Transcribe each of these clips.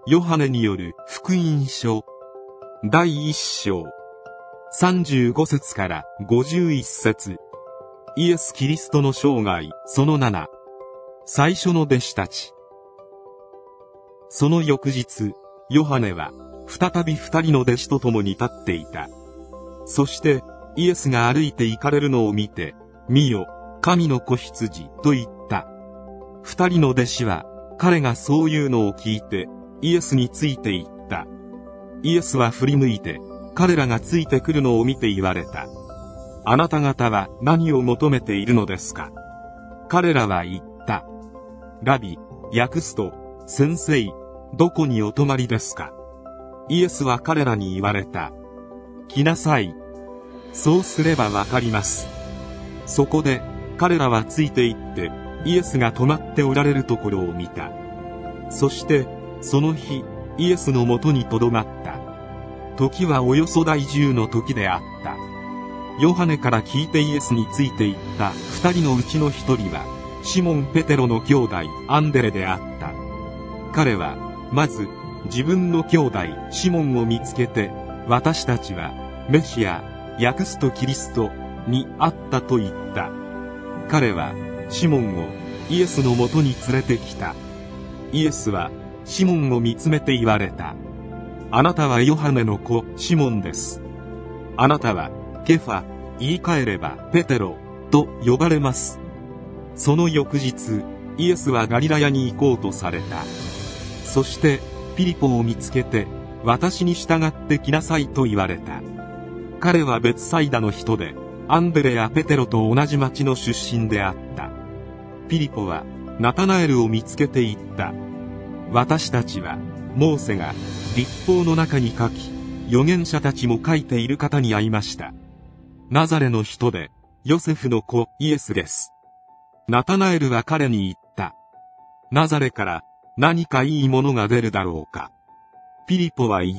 ヨハネによる福音書第1章35節から51節。イエス・キリストの生涯その7。最初の弟子たち。その翌日、ヨハネは再び2人の弟子と共に立っていた。そしてイエスが歩いて行かれるのを見て、見よ、神の子羊と言った。2人の弟子は彼がそういうのを聞いてイエスについて行った。イエスは振り向いて彼らがついてくるのを見て言われた。あなた方は何を求めているのですか。彼らは言った。ラビ、訳すと、先生、どこにお泊まりですか。イエスは彼らに言われた。来なさい。そうすればわかります。そこで彼らはついて行ってイエスが泊まっておられるところを見た。そしてその日イエスのもとにとどまった。時はおよそ第10の時であった。ヨハネから聞いてイエスについて行った2人のうちの1人はシモン・ペテロの兄弟アンデレであった。彼はまず自分の兄弟シモンを見つけて、私たちはメシア、訳すとキリストに会ったと言った。彼はシモンをイエスのもとに連れてきた。イエスはシモンを見つめて言われた。あなたはヨハネの子シモンです。あなたはケファ、言い換えればペテロと呼ばれます。その翌日、イエスはガリラヤに行こうとされた。そしてピリポを見つけて、私に従ってきなさいと言われた。彼はベツサイダの人で、アンデレやペテロと同じ町の出身であった。ピリポはナタナエルを見つけて言った。私たちはモーセが律法の中に書き、預言者たちも書いている方に会いました。ナザレの人でヨセフの子イエスです。ナタナエルは彼に言った。ナザレから何かいいものが出るだろうか。ピリポは言った。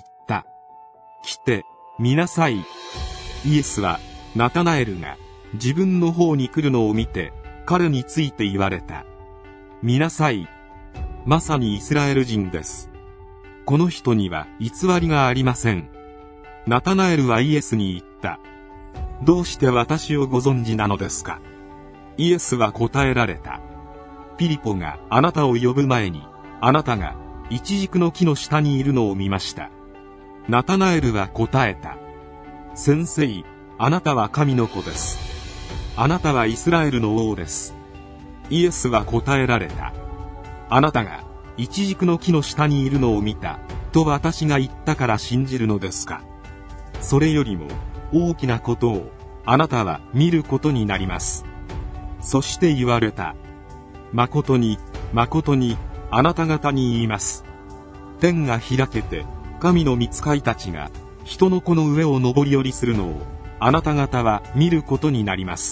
来て見なさい。イエスはナタナエルが自分の方に来るのを見て彼について言われた。見なさい。まさにイスラエル人です。この人には偽りがありません。ナタナエルはイエスに言った。どうして私をご存知なのですか。イエスは答えられた。ピリポがあなたを呼ぶ前に、あなたがイチジクの木の下にいるのを見ました。ナタナエルは答えた。先生、あなたは神の子です。あなたはイスラエルの王です。イエスは答えられた。あなたがイチジクの木の下にいるのを見たと私が言ったから信じるのですか。それよりも大きなことをあなたは見ることになります。そして言われた。誠に誠にあなた方に言います。天が開けて神の御使いたちが人の子の上を上り下りするのをあなた方は見ることになります。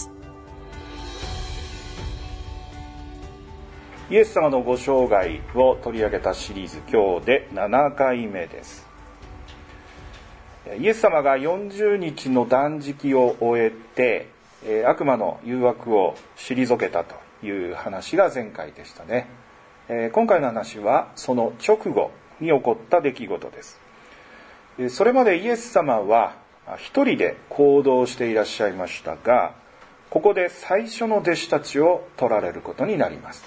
イエス様のご生涯を取り上げたシリーズ、今日で7回目です。イエス様が40日の断食を終えて悪魔の誘惑を退けたという話が前回でしたね。今回の話はその直後に起こった出来事です。それまでイエス様は一人で行動していらっしゃいましたが、ここで最初の弟子たちを取られることになります。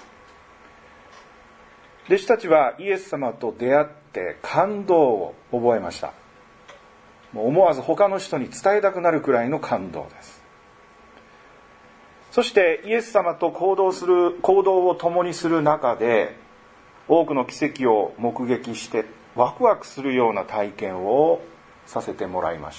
弟子たちはイエス様と出会って感動を覚えました。もう思わず他の人に伝えたくなるくらいの感動です。そしてイエス様と行動を共にする中で、多くの奇跡を目撃してワクワクするような体験をさせてもらいました。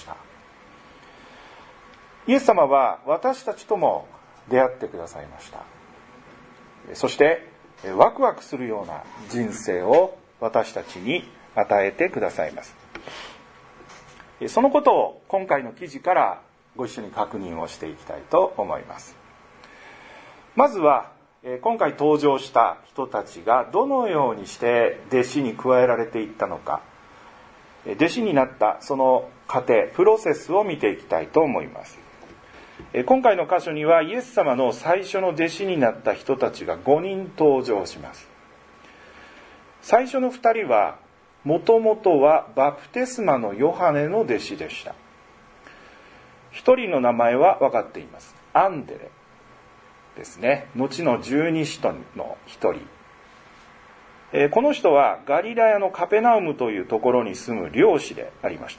イエス様は私たちとも出会ってくださいました。そしてワクワクするような人生を私たちに与えてくださいます。そのことを今回の記事からご一緒に確認をしていきたいと思います。まずは今回登場した人たちがどのようにして弟子に加えられていったのか、弟子になったその過程、プロセスを見ていきたいと思います。今回の箇所にはイエス様の最初の弟子になった人たちが5人登場します。最初の2人はもともとはバプテスマのヨハネの弟子でした。一人の名前は分かっています。アンデレですね。後の十二使徒の一人。この人はガリラヤのカペナウムというところに住む漁師でありました。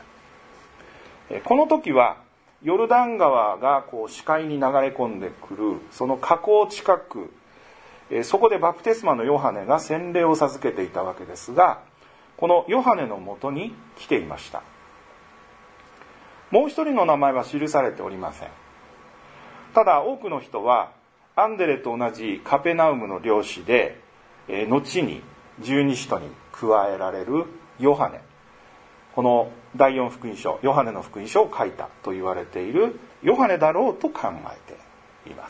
この時はヨルダン川が視界に流れ込んでくるその河口近く、そこでバプテスマのヨハネが洗礼を授けていたわけですが、このヨハネのもとに来ていました。もう一人の名前は記されておりません。ただ多くの人はアンデレと同じカペナウムの漁師で、後に十二使徒に加えられるヨハネ、この第4福音書、ヨハネの福音書を書いたと言われているヨハネだろうと考えています。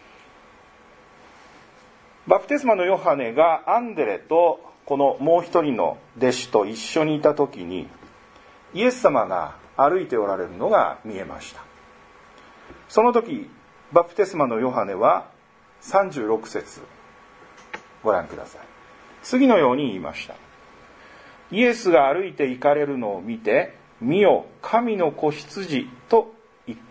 バプテスマのヨハネがアンデレとこのもう一人の弟子と一緒にいた時に、イエス様が歩いておられるのが見えました。その時バプテスマのヨハネは36節ご覧ください。次のように言いました。イエスが歩いて行かれるのを見て、見よ、神の子羊と言った。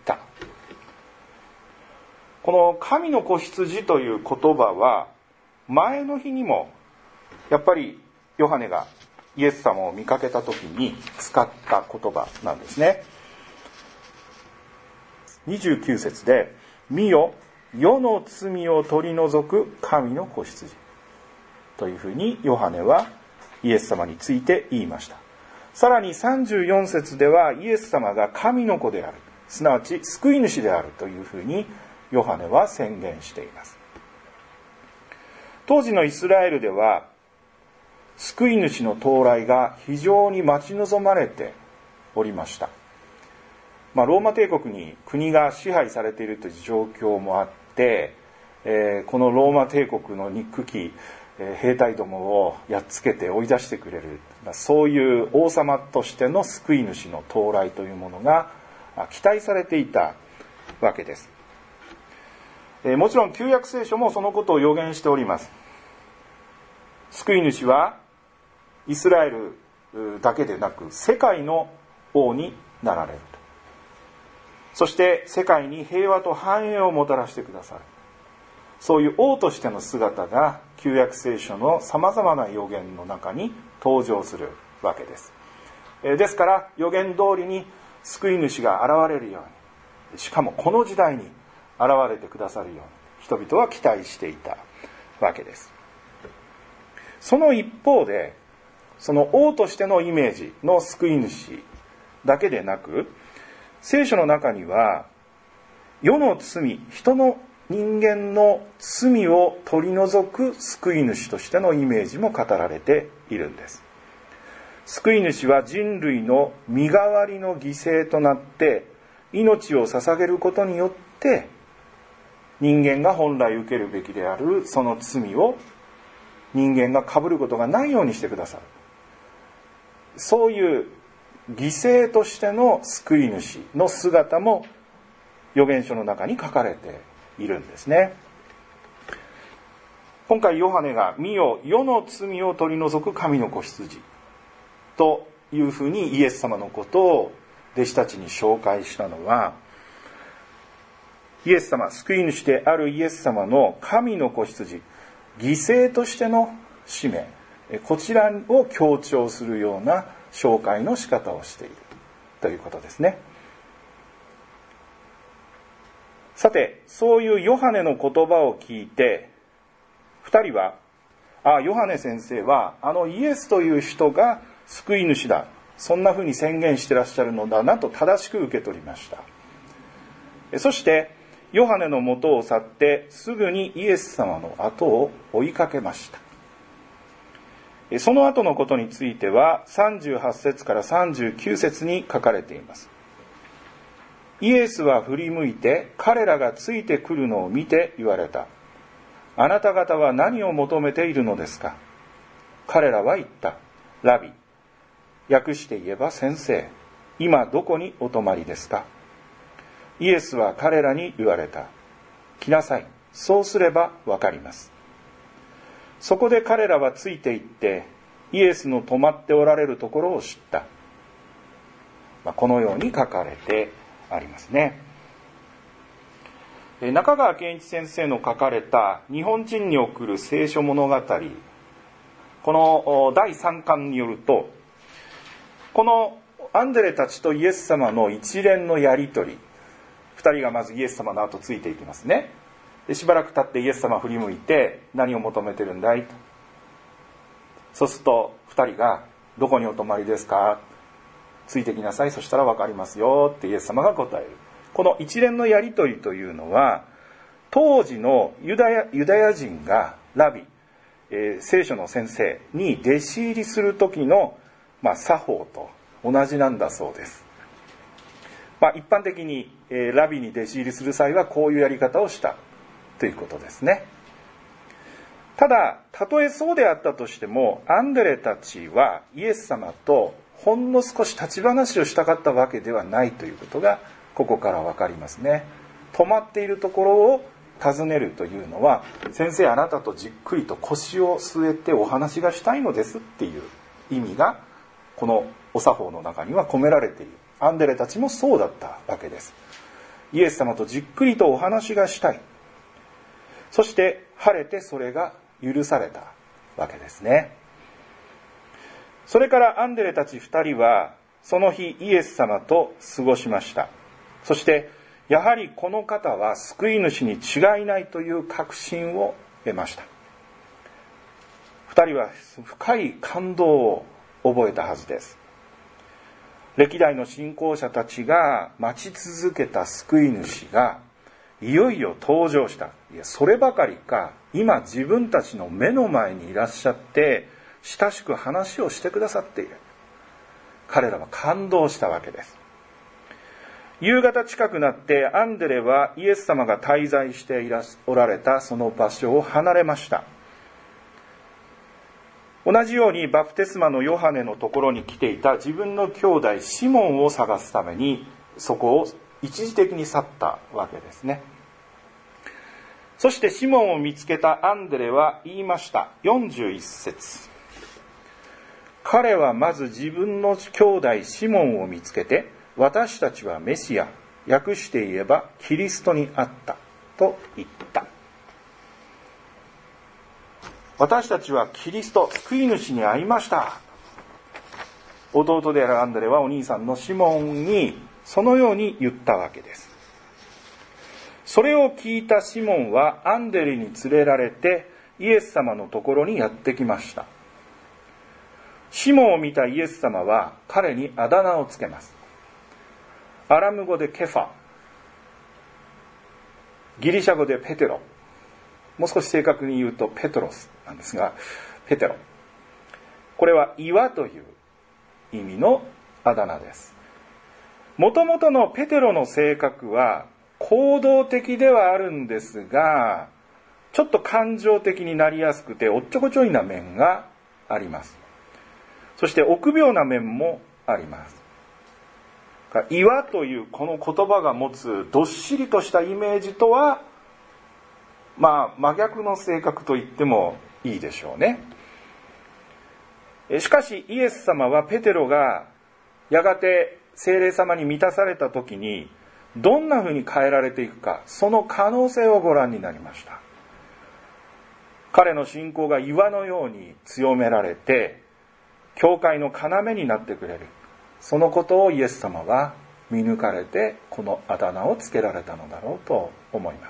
この神の子羊という言葉は、前の日にもやっぱりヨハネがイエス様を見かけた時に使った言葉なんですね。29節で、見よ、世の罪を取り除く神の子羊というふうにヨハネはイエス様について言いました。さらに34節ではイエス様が神の子である、すなわち救い主であるというふうにヨハネは宣言しています。当時のイスラエルでは救い主の到来が非常に待ち望まれておりました。ローマ帝国に国が支配されているという状況もあって、このローマ帝国の憎き兵隊どもをやっつけて追い出してくれる、そういう王様としての救い主の到来というものが期待されていたわけです。もちろん旧約聖書もそのことを予言しております。救い主はイスラエルだけでなく世界の王になられると。そして世界に平和と繁栄をもたらしてくださる、そういう王としての姿が旧約聖書のさまざまな預言の中に登場するわけです。ですから預言通りに救い主が現れるように、しかもこの時代に現れてくださるように人々は期待していたわけです。その一方で、その王としてのイメージの救い主だけでなく、聖書の中には世の罪、人間の罪を取り除く救い主としてのイメージも語られているんです。救い主は人類の身代わりの犠牲となって命を捧げることによって、人間が本来受けるべきであるその罪を人間が被ることがないようにしてくださる、そういう犠牲としての救い主の姿も預言書の中に書かれているんですね。今回ヨハネが見よ、世の罪を取り除く神の子羊というふうにイエス様のことを弟子たちに紹介したのは、イエス様、救い主であるイエス様の神の子羊、犠牲としての使命、こちらを強調するような紹介の仕方をしているということですね。さて、そういうヨハネの言葉を聞いて、二人は、ヨハネ先生はイエスという人が救い主だ、そんなふうに宣言してらっしゃるのだなと正しく受け取りました。そしてヨハネの元を去ってすぐにイエス様の後を追いかけました。その後のことについては38節から39節に書かれています。イエスは振り向いて彼らがついてくるのを見て言われた。あなた方は何を求めているのですか。彼らは言った。ラビ、訳して言えば先生、今どこにお泊まりですか。イエスは彼らに言われた。来なさい、そうすればわかります。そこで彼らはついて行ってイエスの泊まっておられるところを知った。このように書かれてありますね。中川健一先生の書かれた日本人に送る聖書物語、この第3巻によると、このアンデレたちとイエス様の一連のやりとり、2人がまずイエス様の後ついていきますね。でしばらく経ってイエス様振り向いて、何を求めてるんだいと。そうすると2人が、どこにお泊まりですか、ついてきなさい、そしたら分かりますよってイエス様が答える。この一連のやりとりというのは、当時のユダヤ人がラビ、聖書の先生に弟子入りする時の、作法と同じなんだそうです。一般的に、ラビに弟子入りする際はこういうやり方をしたということですね。ただ、たとえそうであったとしても、アンデレたちはイエス様とほんの少し立ち話をしたかったわけではないということがここから分かりますね。泊まっているところを訪ねるというのは、先生あなたとじっくりと腰を据えてお話がしたいのですっていう意味がこのお作法の中には込められている。アンデレたちもそうだったわけです。イエス様とじっくりとお話がしたい。そして晴れてそれが許されたわけですね。それからアンデレたち2人はその日イエス様と過ごしました。そしてやはりこの方は救い主に違いないという確信を得ました。2人は深い感動を覚えたはずです。歴代の信仰者たちが待ち続けた救い主がいよいよ登場した。いや、そればかりか、今自分たちの目の前にいらっしゃって親しく話をしてくださっている。彼らは感動したわけです。夕方近くなってアンデレはイエス様が滞在しておられたその場所を離れました。同じようにバプテスマのヨハネのところに来ていた自分の兄弟シモンを探すためにそこを一時的に去ったわけですね。そしてシモンを見つけたアンデレは言いました。41節。彼はまず自分の兄弟シモンを見つけて、私たちはメシア、訳して言えばキリストにあったと言った。私たちはキリスト、救い主に会いました。弟であるアンデレはお兄さんのシモンにそのように言ったわけです。それを聞いたシモンはアンデレに連れられてイエス様のところにやってきました。シモンを見たイエス様は彼にあだ名をつけます。アラム語でケファ、ギリシャ語でペテロ、もう少し正確に言うとペトロスなんですが、ペテロ、これは岩という意味のあだ名です。もともとのペテロの性格は行動的ではあるんですが、ちょっと感情的になりやすくておっちょこちょいな面があります。そして臆病な面もあります。岩というこの言葉が持つどっしりとしたイメージとは真逆の性格と言ってもいいでしょうね。しかしイエス様はペテロがやがて聖霊様に満たされた時にどんなふうに変えられていくか、その可能性をご覧になりました。彼の信仰が岩のように強められて教会の要になってくれる、そのことをイエス様は見抜かれてこのあだ名をつけられたのだろうと思います。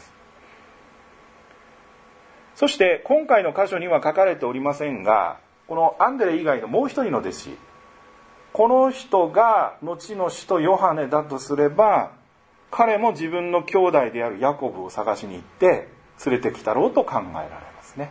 そして今回の箇所には書かれておりませんが、このアンデレ以外のもう一人の弟子、この人が後の使徒ヨハネだとすれば、彼も自分の兄弟であるヤコブを探しに行って連れてきたろうと考えられますね。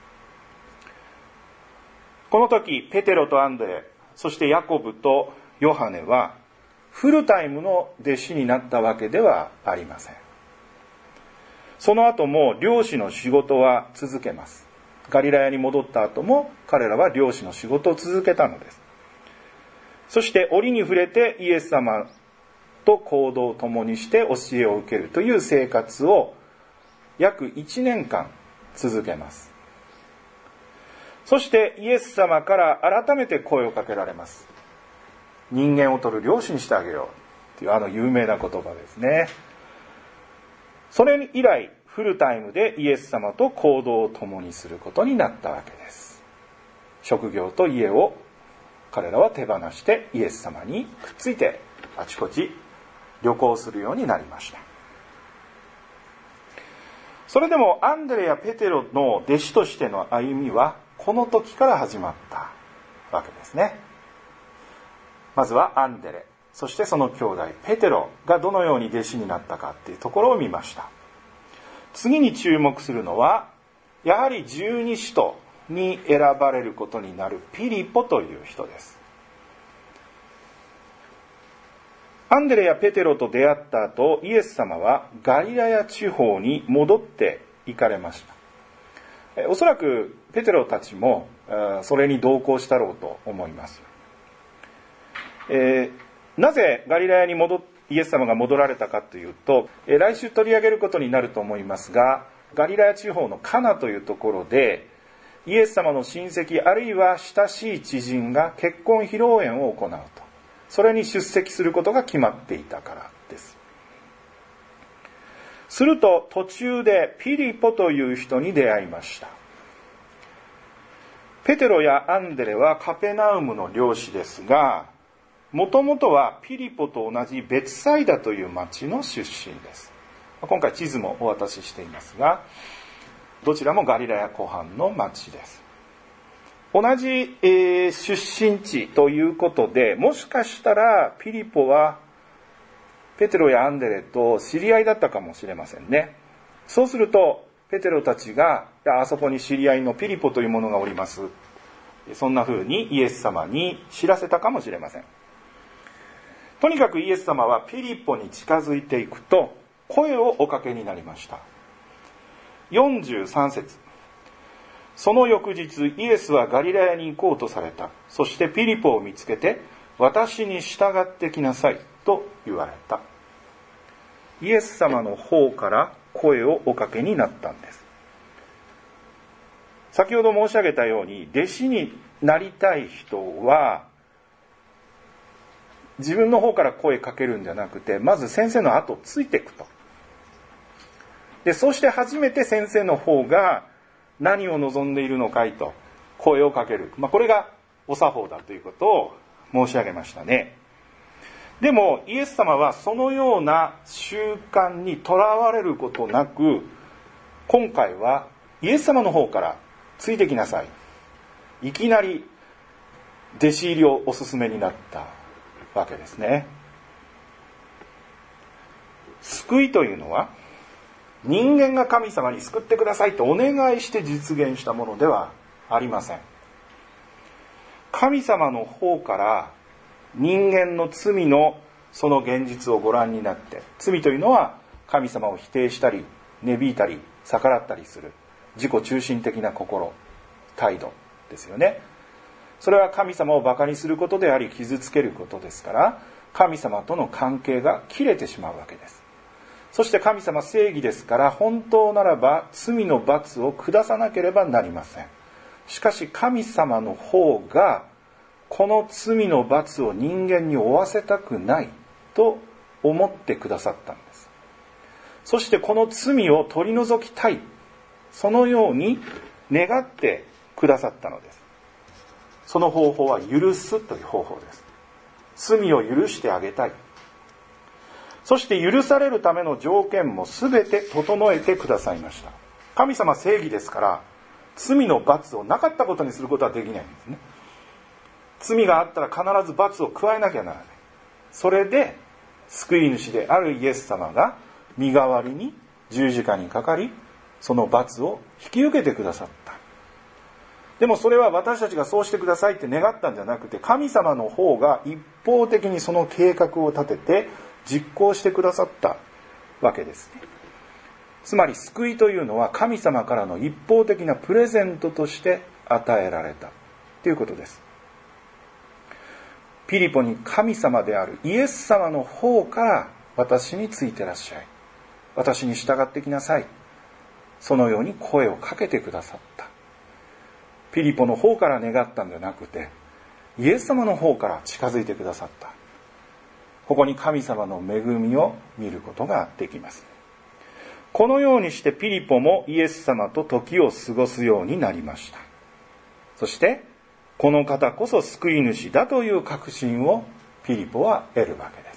この時ペテロとアンデレ、そしてヤコブとヨハネはフルタイムの弟子になったわけではありません。その後も漁師の仕事は続けます。ガリラヤに戻った後も彼らは漁師の仕事を続けたのです。そして折に触れてイエス様と行動を共にして教えを受けるという生活を約1年間続けます。 そしてイエス様から改めて声をかけられます。人間を取る漁師にしてあげようという有名な言葉ですね。それ以来フルタイムでイエス様と行動を共にすることになったわけです。職業と家を彼らは手放してイエス様にくっついてあちこち旅行するようになりました。それでもアンデレやペテロの弟子としての歩みはこの時から始まったわけですね。まずはアンデレ、そしてその兄弟ペテロがどのように弟子になったかっていうところを見ました。次に注目するのはやはり十二使徒に選ばれることになるピリポという人です。アンデレやペテロと出会った後、イエス様はガリラヤ地方に戻って行かれました。おそらくペテロたちもそれに同行したろうと思います。なぜガリラヤにイエス様が戻られたかというと、来週取り上げることになると思いますが、ガリラヤ地方のカナというところでイエス様の親戚あるいは親しい知人が結婚披露宴を行うと、それに出席することが決まっていたからです。すると途中でピリポという人に出会いました。ペテロやアンデレはカペナウムの領主ですが、もともとはピリポと同じベツサイダという町の出身です。今回地図もお渡ししていますが、どちらもガリラヤ湖畔の町です。同じ、出身地ということで、もしかしたらピリポはペテロやアンデレと知り合いだったかもしれませんね。そうするとペテロたちが、あそこに知り合いのピリポというものがおります、そんな風にイエス様に知らせたかもしれません。とにかくイエス様はピリポに近づいていくと声をおかけになりました。43節、その翌日イエスはガリラヤに行こうとされた。そしてピリポを見つけて、私に従ってきなさいと言われた。イエス様の方から声をおかけになったんです。先ほど申し上げたように、弟子になりたい人は自分の方から声かけるんじゃなくて、まず先生の後をついていくと。で、そうして初めて先生の方が何を望んでいるのかいと声をかける。これがお作法だということを申し上げましたね。でもイエス様はそのような習慣にとらわれることなく、今回はイエス様の方からついてきなさい、いきなり弟子入りをお勧めになったわけですね。救いというのは人間が神様に救ってくださいとお願いして実現したものではありません。神様の方から人間の罪のその現実をご覧になって、罪というのは神様を否定したり値引いたり逆らったりする自己中心的な心、態度ですよね。それは神様をバカにすることであり傷つけることですから、神様との関係が切れてしまうわけです。そして神様正義ですから、本当ならば罪の罰を下さなければなりません。しかし神様の方がこの罪の罰を人間に負わせたくないと思ってくださったんです。そしてこの罪を取り除きたい、そのように願ってくださったのです。その方法は許すという方法です。罪を許してあげたい。そして許されるための条件も全て整えてくださいました。神様正義ですから、罪の罰をなかったことにすることはできないんですね。罪があったら必ず罰を加えなきゃならない。それで救い主であるイエス様が身代わりに十字架にかかり、その罰を引き受けてくださった。でもそれは私たちがそうしてくださいって願ったんじゃなくて、神様の方が一方的にその計画を立てて実行してくださったわけですね。つまり救いというのは神様からの一方的なプレゼントとして与えられたということです。ピリポに神様であるイエス様の方から私についてらっしゃい、私に従ってきなさい、そのように声をかけてくださった。 ピリポの方から願ったんじゃなくて、イエス様の方から近づいてくださった。ここに神様の恵みを見ることができます。このようにしてピリポもイエス様と時を過ごすようになりました。そしてこの方こそ救い主だという確信をピリポは得るわけです。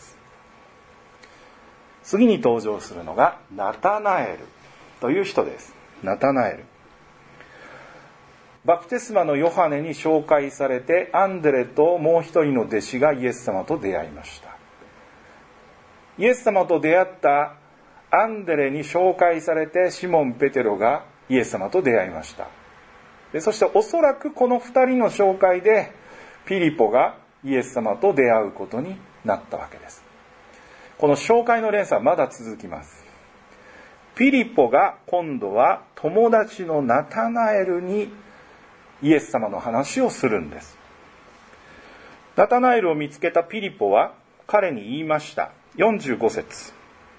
次に登場するのがナタナエルという人です。ナタナエル、バプテスマのヨハネに紹介されて、アンデレともう一人の弟子がイエス様と出会いました。イエス様と出会ったアンデレに紹介されて、シモン・ペテロがイエス様と出会いました。でそしておそらくこの二人の紹介でピリポがイエス様と出会うことになったわけです。この紹介の連鎖はまだ続きます。ピリポが今度は友達のナタナエルにイエス様の話をするんです。ナタナエルを見つけたピリポは彼に言いました。45節、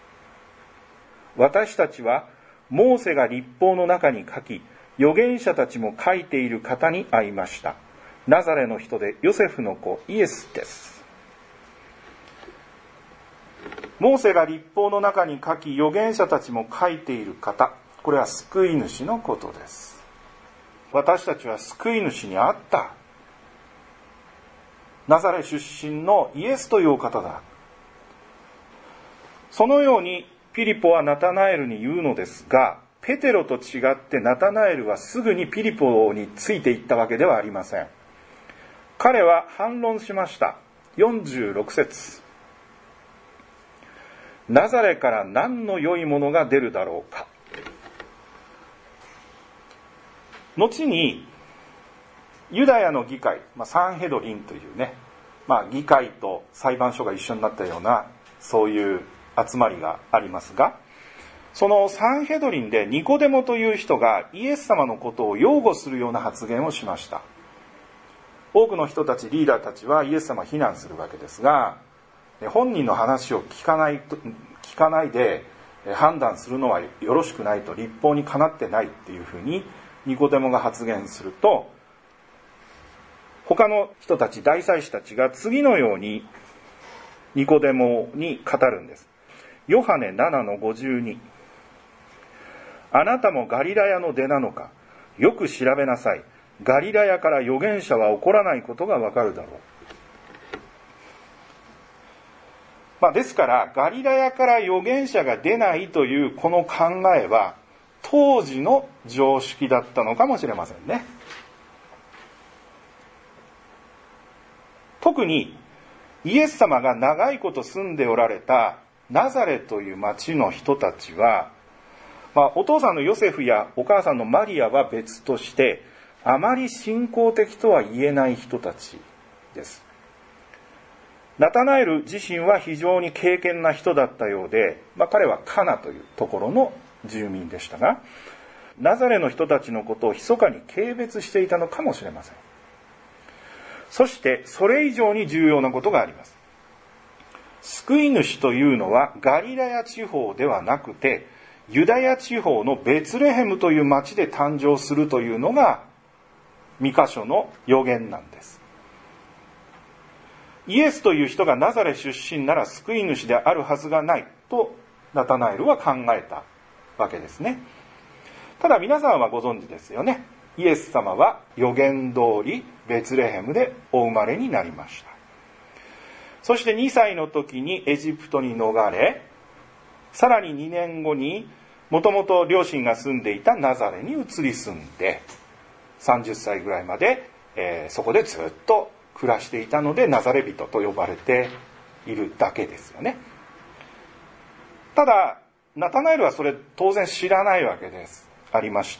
私たちはモーセが律法の中に書き、預言者たちも書いている方に会いました。ナザレの人でヨセフの子イエスです。モーセが律法の中に書き、預言者たちも書いている方、これは救い主のことです。私たちは救い主に会った。ナザレ出身のイエスという方だ。そのようにピリポはナタナエルに言うのですが、ペテロと違ってナタナエルはすぐにピリポについていったわけではありません。彼は反論しました。46節、ナザレから何の良いものが出るだろうか。後にユダヤの議会、サンヘドリンというね、議会と裁判所が一緒になったようなそういう集まりがありますが、そのサンヘドリンでニコデモという人がイエス様のことを擁護するような発言をしました。多くの人たち、リーダーたちはイエス様を非難するわけですが、本人の話を聞かないで判断するのはよろしくないと、律法にかなってないっていうふうにニコデモが発言すると、他の人たち、大祭司たちが次のようにニコデモに語るんです。ヨハネ 7:52、あなたもガリラヤの出なのか、よく調べなさい。ガリラヤから預言者は起こらないことがわかるだろう。ですからガリラヤから預言者が出ないというこの考えは当時の常識だったのかもしれませんね。特にイエス様が長いこと住んでおられたナザレという町の人たちは、お父さんのヨセフやお母さんのマリアは別として、あまり信仰的とは言えない人たちです。ナタナエル自身は非常に敬虔な人だったようで、彼はカナというところの住民でしたが、ナザレの人たちのことを密かに軽蔑していたのかもしれません。そしてそれ以上に重要なことがあります。救い主というのはガリラヤ地方ではなくて、ユダヤ地方のベツレヘムという町で誕生するというのがミカ書の予言なんです。イエスという人がナザレ出身なら救い主であるはずがないとナタナエルは考えたわけですね。ただ皆さんはご存知ですよね。イエス様は予言通りベツレヘムでお生まれになりました。そして2歳の時にエジプトに逃れ、さらに2年後にもともと両親が住んでいたナザレに移り住んで、30歳ぐらいまで、そこでずっと暮らしていたのでナザレ人と呼ばれているだけですよね。ただナタナエルはそれ当然知らないわけですありまして、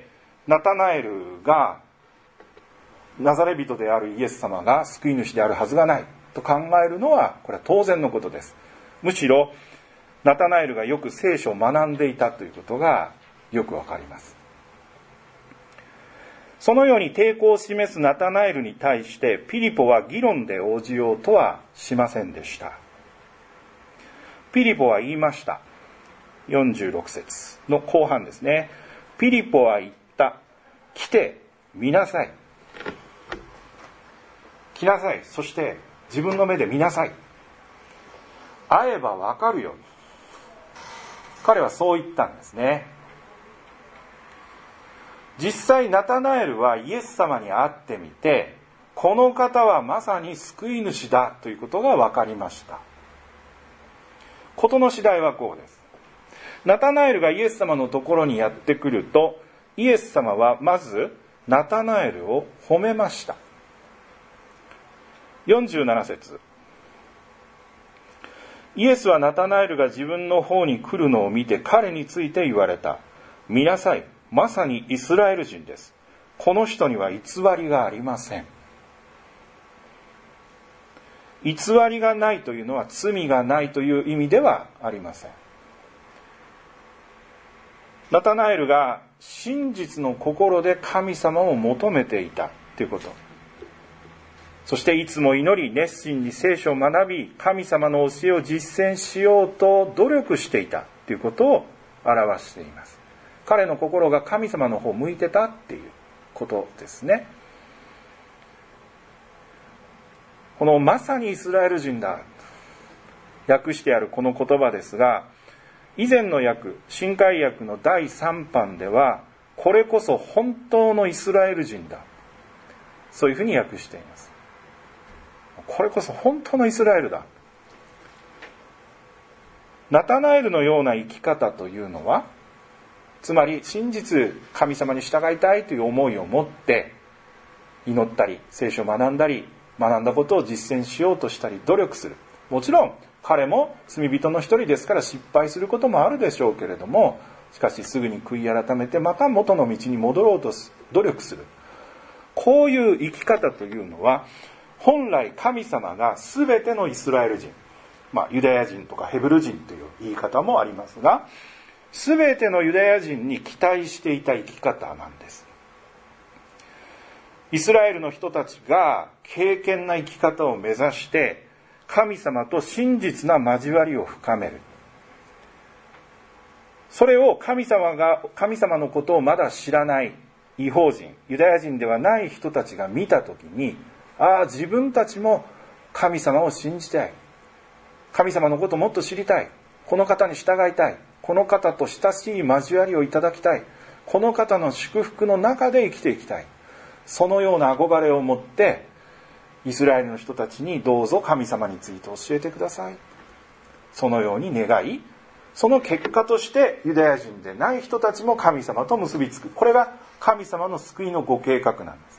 ナタナエルがナザレ人であるイエス様が救い主であるはずがないと考えるのはこれは当然のことです。むしろナタナエルがよく聖書を学んでいたということがよくわかります。そのように抵抗を示すナタナエルに対してピリポは議論で応じようとはしませんでした。ピリポは言いました。46節の後半ですね。ピリポは言った。来て見なさい。来なさい。そして自分の目で見なさい。会えばわかるよ。彼はそう言ったんですね。実際ナタナエルはイエス様に会ってみて、この方はまさに救い主だということが分かりました。事の次第はこうです。ナタナエルがイエス様のところにやってくると、イエス様はまずナタナエルを褒めました。47節。イエスはナタナエルが自分の方に来るのを見て彼について言われた。見なさい。まさにイスラエル人です。この人には偽りがありません。偽りがないというのは罪がないという意味ではありません。ナタナエルが真実の心で神様を求めていたということ。そしていつも祈り、熱心に聖書を学び、神様の教えを実践しようと努力していたということを表しています。彼の心が神様の方を向いてたっていうことですね。このまさにイスラエル人だ、訳してあるこの言葉ですが、以前の訳、新海訳の第3版では、これこそ本当のイスラエル人だ、そういうふうに訳しています。これこそ本当のイスラエルだ。ナタナエルのような生き方というのは、つまり真実神様に従いたいという思いを持って祈ったり聖書を学んだり、学んだことを実践しようとしたり努力する。もちろん彼も罪人の一人ですから失敗することもあるでしょうけれども、しかしすぐに悔い改めてまた元の道に戻ろうと努力する。こういう生き方というのは、本来神様が全てのイスラエル人、ユダヤ人とかヘブル人という言い方もありますが、全てのユダヤ人に期待していた生き方なんです。イスラエルの人たちが敬虔な生き方を目指して神様と真実な交わりを深める。それを神様のことをまだ知らない異邦人、ユダヤ人ではない人たちが見たときに、自分たちも神様を信じたい。神様のことをもっと知りたい。この方に従いたい。この方と親しい交わりをいただきたい。この方の祝福の中で生きていきたい。そのような憧れを持ってイスラエルの人たちにどうぞ神様について教えてください。そのように願い、その結果としてユダヤ人でない人たちも神様と結びつく。これが神様の救いのご計画なんです。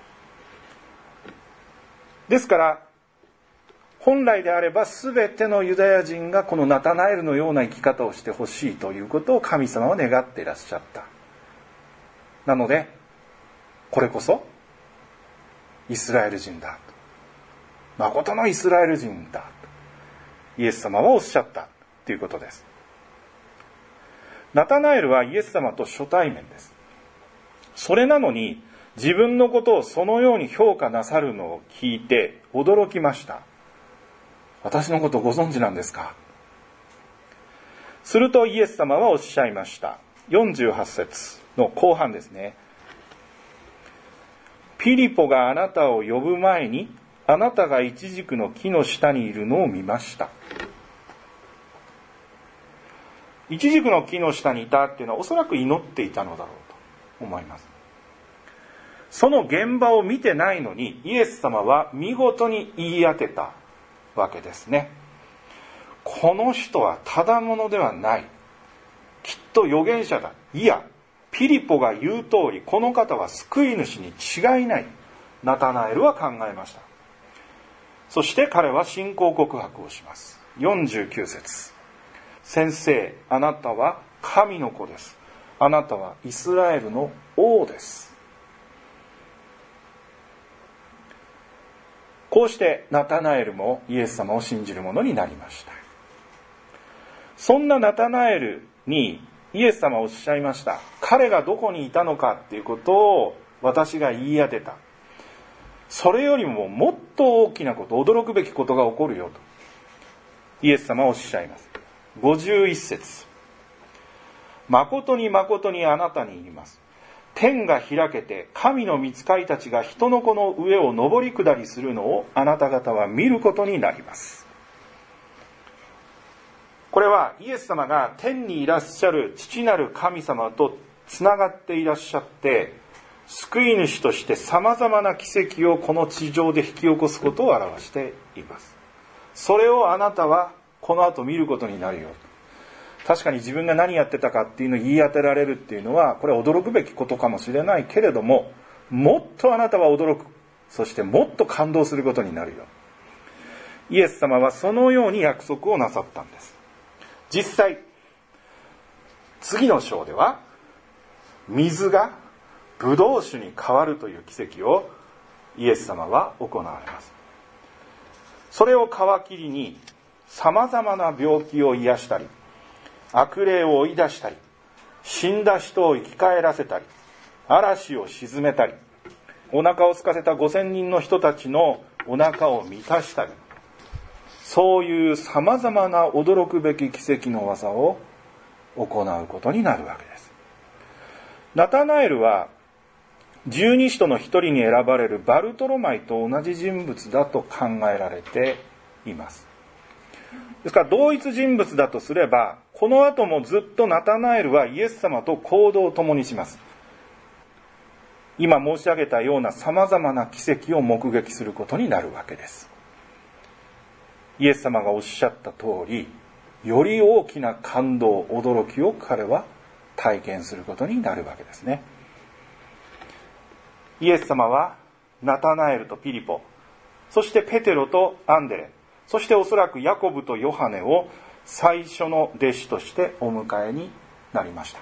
ですから本来であれば全てのユダヤ人がこのナタナエルのような生き方をしてほしいということを神様は願っていらっしゃった。なのでこれこそイスラエル人だ、誠のイスラエル人だ、イエス様はおっしゃったということです。ナタナエルはイエス様と初対面です。それなのに自分のことをそのように評価なさるのを聞いて驚きました。私のことをご存知なんですか？するとイエス様はおっしゃいました。48節の後半ですね。ピリポがあなたを呼ぶ前に、あなたがイチジクの木の下にいるのを見ました。イチジクの木の下にいたっていうのはおそらく祈っていたのだろうと思います。その現場を見てないのにイエス様は見事に言い当てたわけですね。この人はただものではない。きっと預言者だ。いや、ピリポが言う通り、この方は救い主に違いない。ナタナエルは考えました。そして彼は信仰告白をします。49節。先生、あなたは神の子です。あなたはイスラエルの王です。こうしてナタナエルもイエス様を信じる者になりました。そんなナタナエルにイエス様はおっしゃいました。彼がどこにいたのかっていうことを私が言い当てた。それよりももっと大きなこと、驚くべきことが起こるよとイエス様はおっしゃいます。51節。誠に誠にあなたに言います。 天が開けて神の御使いたちが人の子の上を上り下りするのをあなた方は見ることになります。これはイエス様が天にいらっしゃる父なる神様とつながっていらっしゃって、救い主としてさまざまな奇跡をこの地上で引き起こすことを表しています。それをあなたはこの後見ることになるよ。確かに自分が何やってたかっていうのを言い当てられるっていうのは、これは驚くべきことかもしれないけれども、もっとあなたは驚く、そしてもっと感動することになるよ。イエス様はそのように約束をなさったんです。実際、次の章では水がブドウ酒に変わるという奇跡をイエス様は行われます。それを皮切りにさまざまな病気を癒したり、悪霊を追い出したり、死んだ人を生き返らせたり、嵐を鎮めたり、お腹を空かせた5000人の人たちのお腹を満たしたり、そういうさまざまな驚くべき奇跡の技を行うことになるわけです。ナタナエルは十二使徒の一人に選ばれるバルトロマイと同じ人物だと考えられています。ですから同一人物だとすれば、この後もずっとナタナエルはイエス様と行動を共にします。今申し上げたようなさまざまな奇跡を目撃することになるわけです。イエス様がおっしゃった通り、より大きな感動、驚きを彼は体験することになるわけですね。イエス様はナタナエルとピリポ、そしてペテロとアンデレ、そしておそらくヤコブとヨハネを最初の弟子としてお迎えになりました。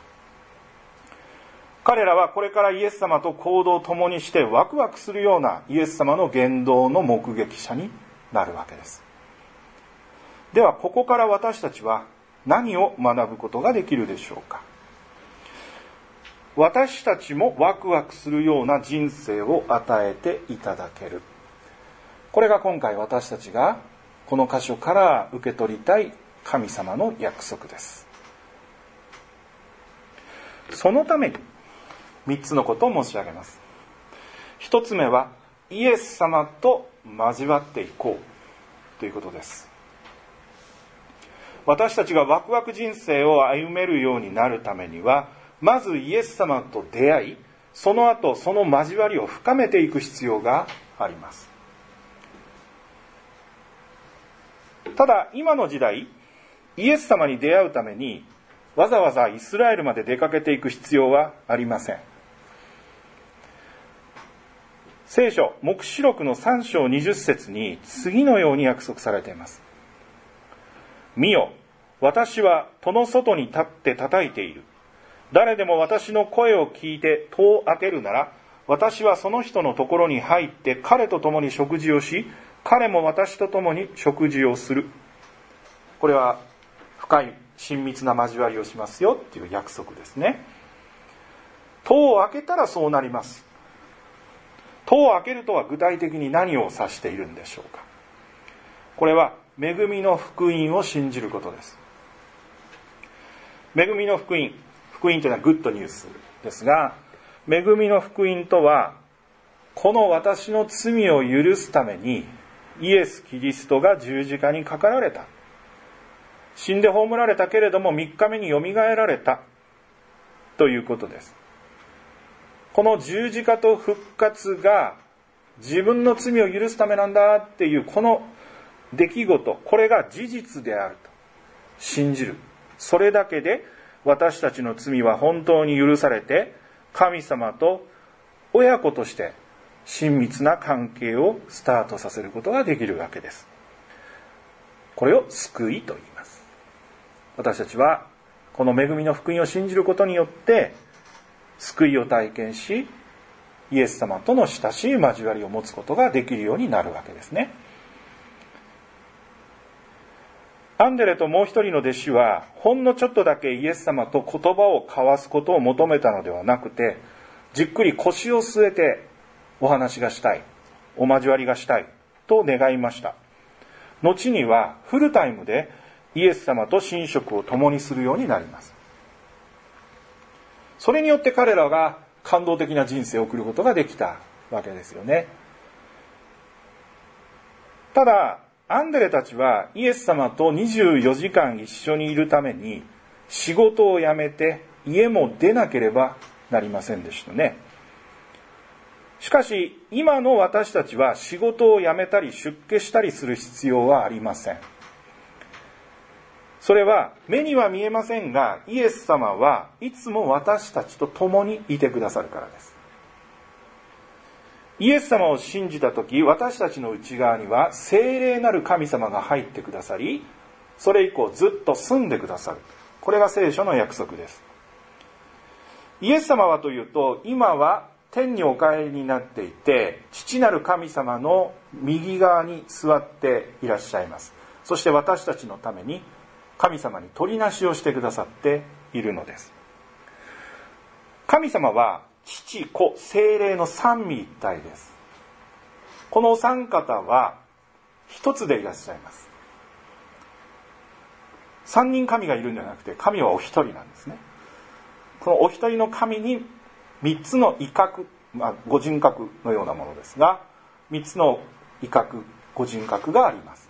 彼らはこれからイエス様と行動を共にしてワクワクするようなイエス様の言動の目撃者になるわけです。ではここから私たちは何を学ぶことができるでしょうか。私たちもワクワクするような人生を与えていただける。これが今回私たちがこの箇所から受け取りたい神様の約束です。そのために3つのことを申し上げます。1つ目はイエス様と交わっていこうということです。私たちがワクワク人生を歩めるようになるためには、まずイエス様と出会い、その後その交わりを深めていく必要があります。ただ今の時代、イエス様に出会うためにわざわざイスラエルまで出かけていく必要はありません。聖書黙示録の3章20節に次のように約束されています。見よ、私は戸の外に立って叩いている。誰でも私の声を聞いて戸を開けるなら、私はその人のところに入って彼と共に食事をし、彼も私と共に食事をする。これは深い親密な交わりをしますよっていう約束ですね。戸を開けたらそうなります。戸を開けるとは具体的に何を指しているんでしょうか。これは恵みの福音を信じることです。恵みの福音、福音というのはグッドニュースですが、恵みの福音とは、この私の罪を許すためにイエス・キリストが十字架にかかられた。死んで葬られたけれども3日目によみがえられたということです。この十字架と復活が自分の罪を許すためなんだっていうこの出来事、これが事実であると信じる。それだけで私たちの罪は本当に許されて、神様と親子として親密な関係をスタートさせることができるわけです。これを救いと言います。私たちはこの恵みの福音を信じることによって救いを体験し、イエス様との親しい交わりを持つことができるようになるわけですね。アンデレともう一人の弟子はほんのちょっとだけイエス様と言葉を交わすことを求めたのではなくて、じっくり腰を据えてお話がしたい、お交わりがしたいと願いました。後にはフルタイムでイエス様と寝食を共にするようになります。それによって彼らが感動的な人生を送ることができたわけですよね。ただアンデレたちはイエス様と24時間一緒にいるために仕事を辞めて家も出なければなりませんでしたね。しかし今の私たちは仕事を辞めたり出家したりする必要はありません。それは目には見えませんが、イエス様はいつも私たちと共にいてくださるからです。イエス様を信じたとき、私たちの内側には聖霊なる神様が入ってくださり、それ以降ずっと住んでくださる。これが聖書の約束です。イエス様はというと、今は天にお帰りになっていて、父なる神様の右側に座っていらっしゃいます。そして私たちのために神様に取りなしをしてくださっているのです。神様は父、子、聖霊の三位一体です。このお三方は一つでいらっしゃいます。三人神がいるんじゃなくて、神はお一人なんですね。このお一人の神に三つの位格、ご人格のようなものですが、三つの位格、ご人格があります。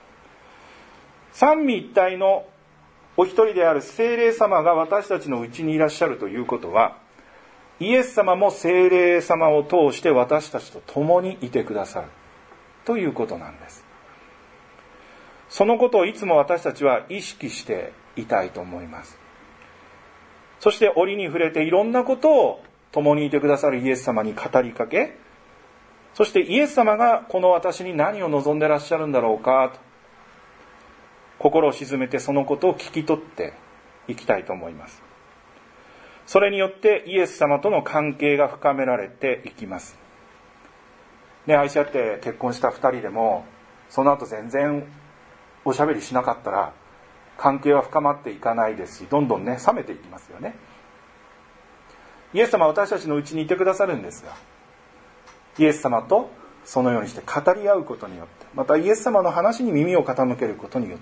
三位一体のお一人である聖霊様が私たちのうちにいらっしゃるということは、イエス様も聖霊様を通して私たちと共にいてくださるということなんです。そのことをいつも私たちは意識していたいと思います。そして折に触れていろんなことを共にいてくださるイエス様に語りかけ、そしてイエス様がこの私に何を望んでらっしゃるんだろうかと心を静めて、そのことを聞き取っていきたいと思います。それによってイエス様との関係が深められていきます。ね、愛し合って結婚した2人でも、その後全然おしゃべりしなかったら関係は深まっていかないですし、どんどんね、冷めていきますよね。イエス様は私たちのうちにいてくださるんですが、イエス様とそのようにして語り合うことによって、またイエス様の話に耳を傾けることによって、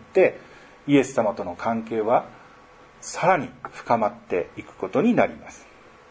イエス様との関係はさらに深まっていくことになります。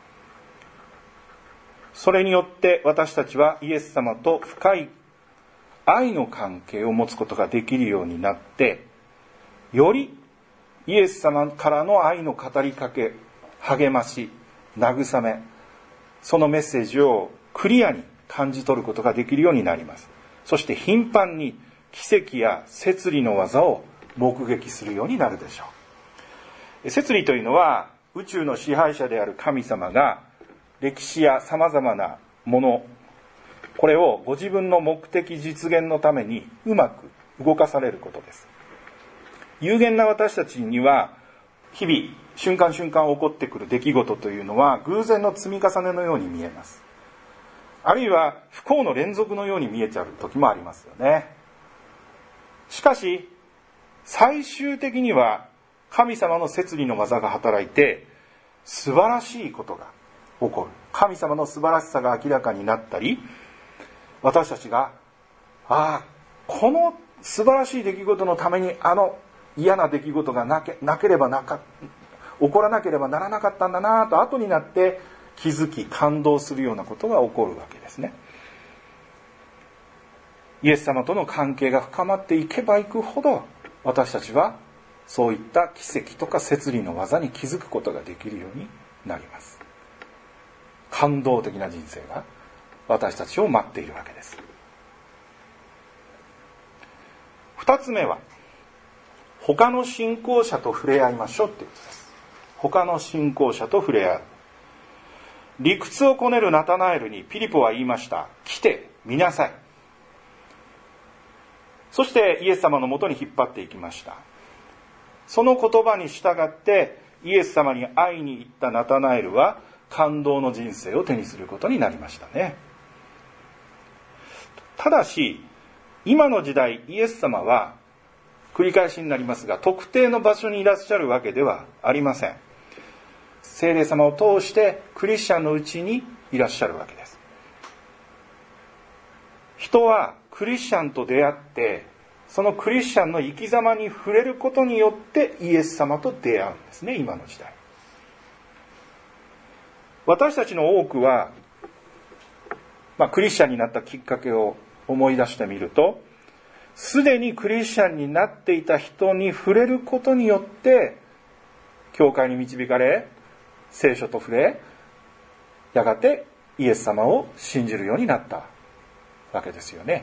それによって私たちはイエス様と深い愛の関係を持つことができるようになって、よりイエス様からの愛の語りかけ、励まし、慰め、そのメッセージをクリアに感じ取ることができるようになります。そして頻繁に奇跡や摂理の技を目撃するようになるでしょう。摂理というのは宇宙の支配者である神様が歴史やさまざまなもの、これをご自分の目的実現のためにうまく動かされることです。有限な私たちには日々瞬間瞬間起こってくる出来事というのは偶然の積み重ねのように見えます。あるいは不幸の連続のように見えちゃう時もありますよね。しかし最終的には神様の摂理の技が働いて素晴らしいことが起こる。神様の素晴らしさが明らかになったり、私たちがこの素晴らしい出来事のために嫌な出来事が起こらなければならなかったんだなと後になって気づき感動するようなことが起こるわけですね。イエス様との関係が深まっていけばいくほど、私たちはそういった奇跡とか摂理の技に気づくことができるようになります。感動的な人生が私たちを待っているわけです。二つ目は、他の信仰者と触れ合いましょうということです。他の信仰者と触れ合う。理屈をこねるナタナエルにピリポは言いました。来て見なさい。そしてイエス様のもとに引っ張っていきました。その言葉に従ってイエス様に会いに行ったナタナエルは感動の人生を手にすることになりましたね。ただし今の時代イエス様は繰り返しになりますが、特定の場所にいらっしゃるわけではありません。聖霊様を通してクリスチャンのうちにいらっしゃるわけです。人はクリスチャンと出会って、そのクリスチャンの生き様に触れることによってイエス様と出会うんですね、今の時代。 私たちの多くは、クリスチャンになったきっかけを思い出してみると、すでにクリスチャンになっていた人に触れることによって教会に導かれ、聖書と触れ、やがてイエス様を信じるようになったわけですよね。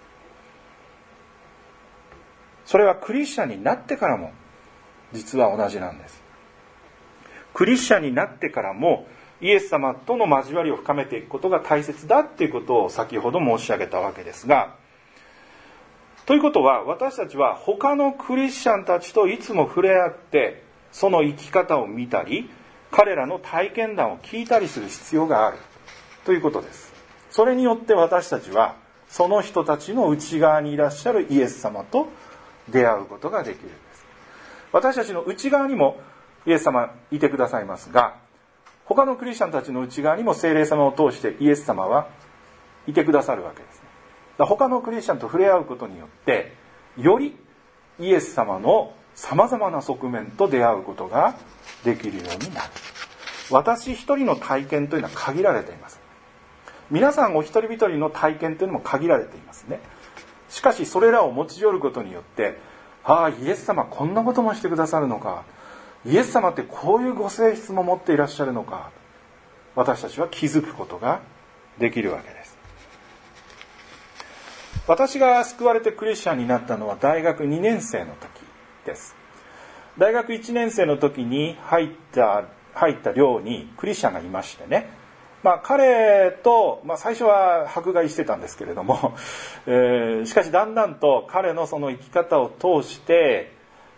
それはクリスチャンになってからも実は同じなんです。クリスチャンになってからもイエス様との交わりを深めていくことが大切だっていうことを先ほど申し上げたわけですが、ということは私たちは他のクリスチャンたちといつも触れ合ってその生き方を見たり、彼らの体験談を聞いたりする必要があるということです。それによって私たちはその人たちの内側にいらっしゃるイエス様と出会うことができるんです。私たちの内側にもイエス様いてくださいますが、他のクリスチャンたちの内側にも聖霊様を通してイエス様はいてくださるわけですね。他のクリスチャンと触れ合うことによってよりイエス様のさまざまな側面と出会うことができるようになる。私一人の体験というのは限られています。皆さんお一人一人の体験というのも限られていますね。しかしそれらを持ち寄ることによって、イエス様こんなこともしてくださるのか、イエス様ってこういうご性質も持っていらっしゃるのか、私たちは気づくことができるわけです。私が救われてクリスチャンになったのは大学2年生の時です。大学1年生の時に入った寮にクリスチャンがいましてね、彼と、最初は迫害してたんですけれども、しかしだんだんと彼のその生き方を通して、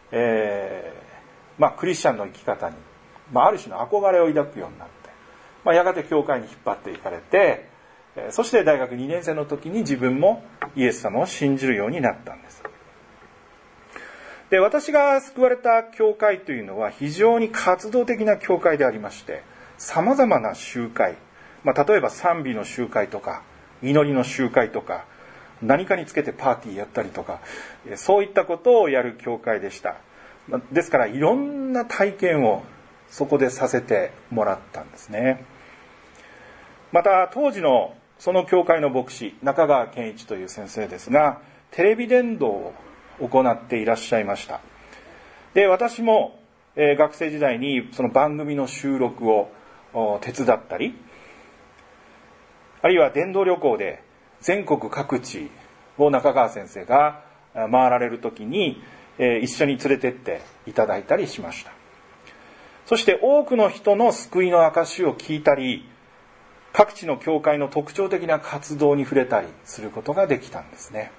クリスチャンの生き方に、ある種の憧れを抱くようになって、やがて教会に引っ張っていかれて、そして大学2年生の時に自分もイエス様を信じるようになったんです。で、私が救われた教会というのは非常に活動的な教会でありまして、様々な集会、例えば賛美の集会とか祈りの集会とか何かにつけてパーティーやったりとか、そういったことをやる教会でした。ですからいろんな体験をそこでさせてもらったんですね。また当時のその教会の牧師中川健一という先生ですが、テレビ伝道を行っていらっしゃいました。で、私も、学生時代にその番組の収録を手伝ったり、あるいは伝道旅行で全国各地を中川先生が回られるときに一緒に連れてっていただいたりしました。そして多くの人の救いの証を聞いたり、各地の教会の特徴的な活動に触れたりすることができたんですね。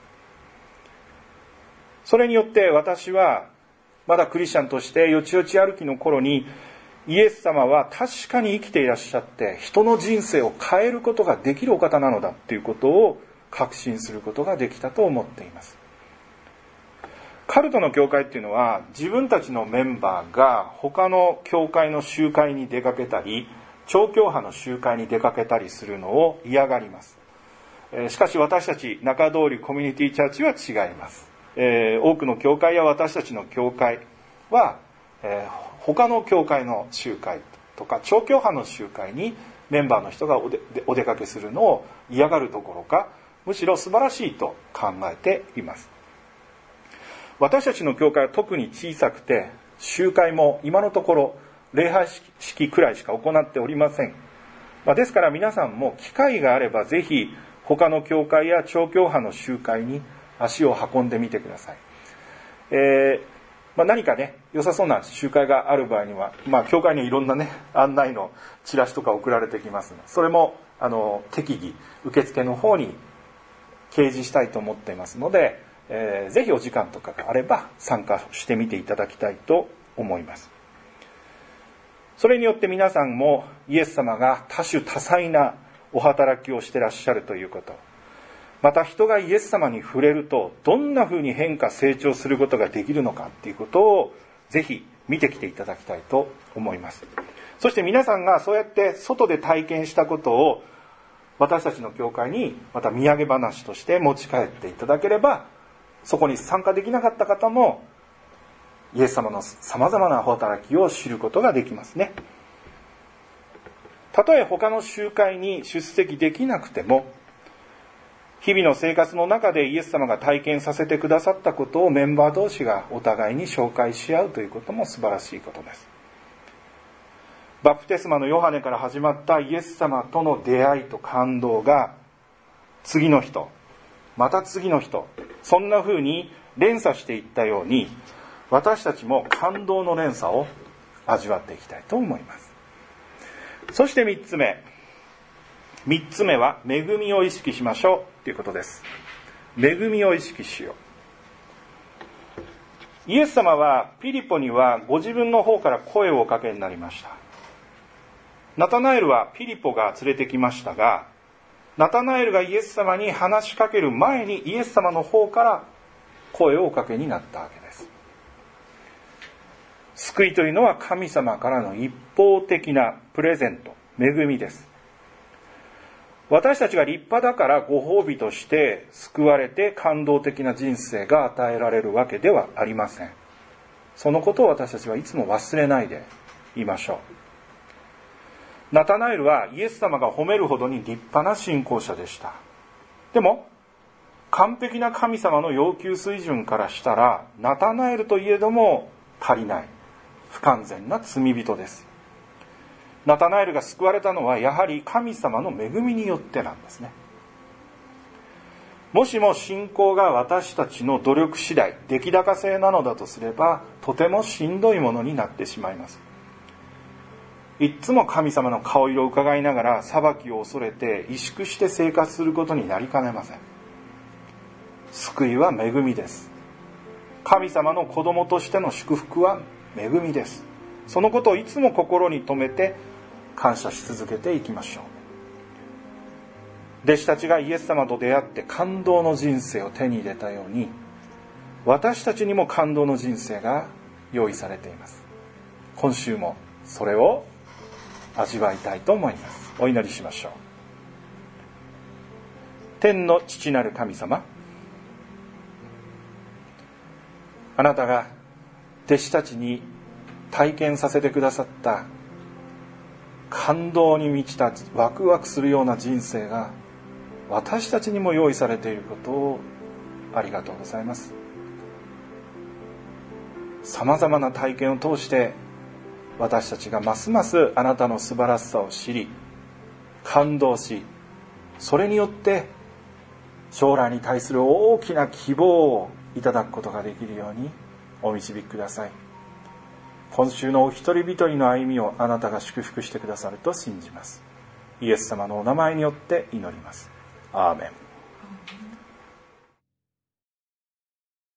それによって私はまだクリスチャンとしてよちよち歩きの頃に、イエス様は確かに生きていらっしゃって人の人生を変えることができるお方なのだということを確信することができたと思っています。カルトの教会っていうのは自分たちのメンバーが他の教会の集会に出かけたり、調教派の集会に出かけたりするのを嫌がります。しかし私たち中通りコミュニティチャーチは違います。多くの教会や私たちの教会は、他の教会の集会とか調教派の集会にメンバーの人がお出かけするのを嫌がるどころか、むしろ素晴らしいと考えています。私たちの教会は特に小さくて、集会も今のところ礼拝式くらいしか行っておりません。ですから皆さんも機会があればぜひ他の教会や調教派の集会に足を運んでみてください。何かね、良さそうな集会がある場合には、教会にいろんなね、案内のチラシとか送られてきますので、それも適宜受付の方に掲示したいと思っていますので、ぜひお時間とかがあれば参加してみていただきたいと思います。それによって皆さんもイエス様が多種多彩なお働きをしてらっしゃるということ、また人がイエス様に触れるとどんな風に変化成長することができるのかということをぜひ見てきていただきたいと思います。そして皆さんがそうやって外で体験したことを私たちの教会にまた土産話として持ち帰っていただければ、そこに参加できなかった方もイエス様のさまざまな働きを知ることができますね。 たとえ他の集会に出席できなくても、日々の生活の中でイエス様が体験させてくださったことをメンバー同士がお互いに紹介し合うということも素晴らしいことです。バプテスマのヨハネから始まったイエス様との出会いと感動が、次の人、また次の人、そんな風に連鎖していったように、私たちも感動の連鎖を味わっていきたいと思います。そして3つ目は恵みを意識しましょうということです。恵みを意識しよう。イエス様はピリポにはご自分の方から声をおかけになりました。ナタナエルはピリポが連れてきましたが、ナタナエルがイエス様に話しかける前にイエス様の方から声をおかけになったわけです。救いというのは神様からの一方的なプレゼント、恵みです。私たちが立派だからご褒美として救われて感動的な人生が与えられるわけではありません。そのことを私たちはいつも忘れないでいましょう。ナタナエルはイエス様が褒めるほどに立派な信仰者でした。でも完璧な神様の要求水準からしたら、ナタナエルといえども足りない、不完全な罪人です。ナタナエルが救われたのはやはり神様の恵みによってなんですね。もしも信仰が私たちの努力次第、出来高制なのだとすれば、とてもしんどいものになってしまいます。いつも神様の顔色を伺いながら裁きを恐れて萎縮して生活することになりかねません。救いは恵みです。神様の子供としての祝福は恵みです。そのことをいつも心に留めて感謝し続けていきましょう。弟子たちがイエス様と出会って感動の人生を手に入れたように、私たちにも感動の人生が用意されています。今週もそれを味わいたいと思います。お祈りしましょう。天の父なる神様、あなたが弟子たちに体験させてくださった感動に満ちたワクワクするような人生が私たちにも用意されていることをありがとうございます。さまざまな体験を通して私たちがますますあなたの素晴らしさを知り感動し、それによって将来に対する大きな希望をいただくことができるようにお導きください。今週のお一人一人の歩みをあなたが祝福してくださると信じます。イエス様のお名前によって祈ります。アーメン。